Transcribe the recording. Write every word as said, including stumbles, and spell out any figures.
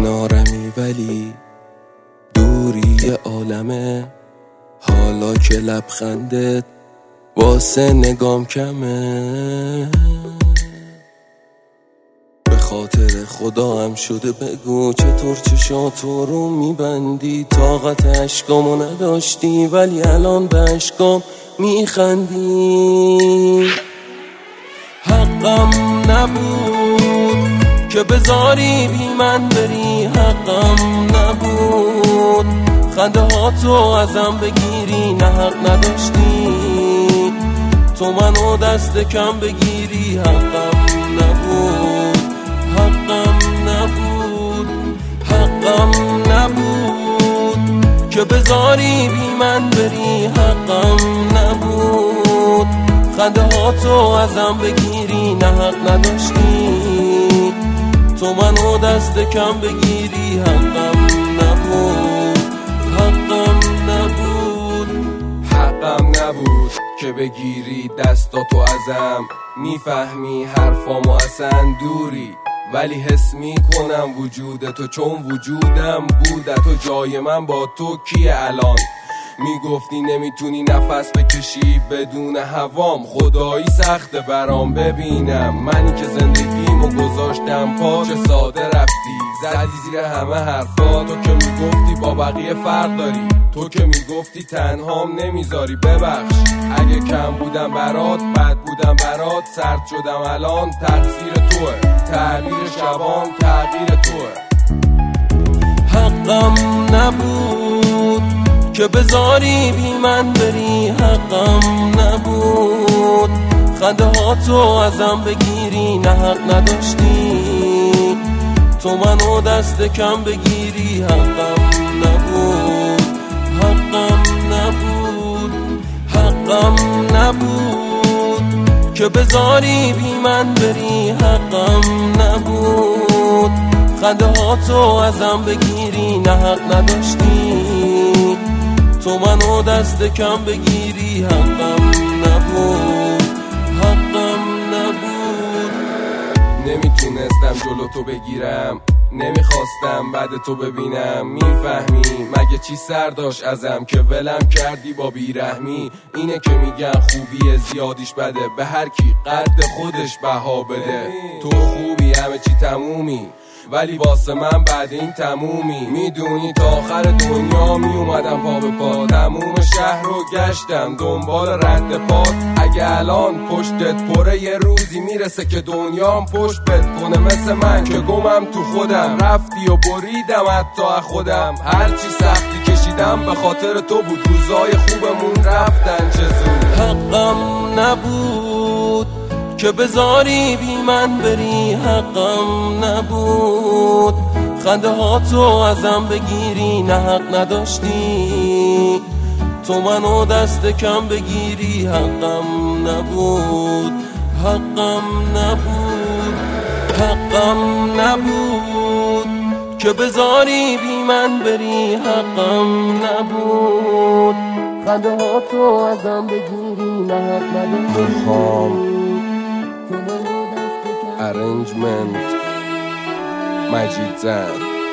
کنارمی ولی دوری یه عالمه. حالا که لبخندت واسه نگام کمه، به خاطر خدا هم شده بگو چطور چشاتو رو میبندی. طاقت اشکامو نداشتی ولی الان به اشکام میخندی. حقم نبود که بذاری بی من بری، حقم نبود خنده ها تو ازم بگیری. نه حق نداشتی تو منو دست کم بگیری. حقم نبود، حقم نبود، حقم نبود که بذاری بی من بری. حقم نبود خنده ها تو ازم بگیری. نه حق نداشتی تو منو دست کم بگیری. حقم نبود، حقم نبود، حقم نبود که بگیری دستاتو ازم. میفهمی حرفامو اصلا دوری ولی حس میکنم وجودتو، چون وجودم بودت و جای من با تو کیه الان. میگفتی نمیتونی نفس بکشی بدون هوام، خدایی سخته برام ببینم منی که زندگیمو گذاشتم پا. چه ساده رفتی زدی زیر همه حرفا، تو که میگفتی با بقیه فرق داری، تو که میگفتی تنهام نمیذاری. ببخش اگه کم بودم برات، بد بودم برات، سرد شدم الان تقصیر توه، تعبیر شبان تغییر توه. حقم نبود که بذاری بی من بری. حقم نبود خنده ها تو ازم بگیری. نه حق نداشتی تو منو دست کم بگیری. حقم نبود، حقم نبود، حقم نبود که بذاری بی من بری. حقم نبود خنده ها تو ازم بگیری. نه حق نداشتی تو منو دست کم بگیری. حقم نبود، حقم نبود. نمیتونستم جلو تو بگیرم، نمیخواستم بعد تو ببینم. میفهمی مگه چی سر داشت ازم که ولم کردی با بیرحمی. اینه که میگن خوبی زیادیش بده، به هر کی قد خودش بها بده. تو خوبی همه چی تمومی ولی واسه من بعد این تمومی. میدونی تا آخر دنیا میومدم پا به پا، تموم شهر رو گشتم دنبال رد پات. اگه الان پشتت پره یه روزی میرسه که دنیام پشت بت کنه مثل من که گمم تو خودم. رفتی و بریدم حتی از خودم، هرچی سختی کشیدم به خاطر تو بود. روزای خوبمون رفتن چه زود. حقم نبود که بذاری بی من بری. حقم نبود خنده ها تو ازم بگیری. نه حق نداشتی تو منو دست کم بگیری. حقم نبود، حقم نبود، حقم نبود که بذاری بی من بری. حقم نبود خنده ها تو ازم بگیری. نه حق نداشتی ارنجمنت مجید زن.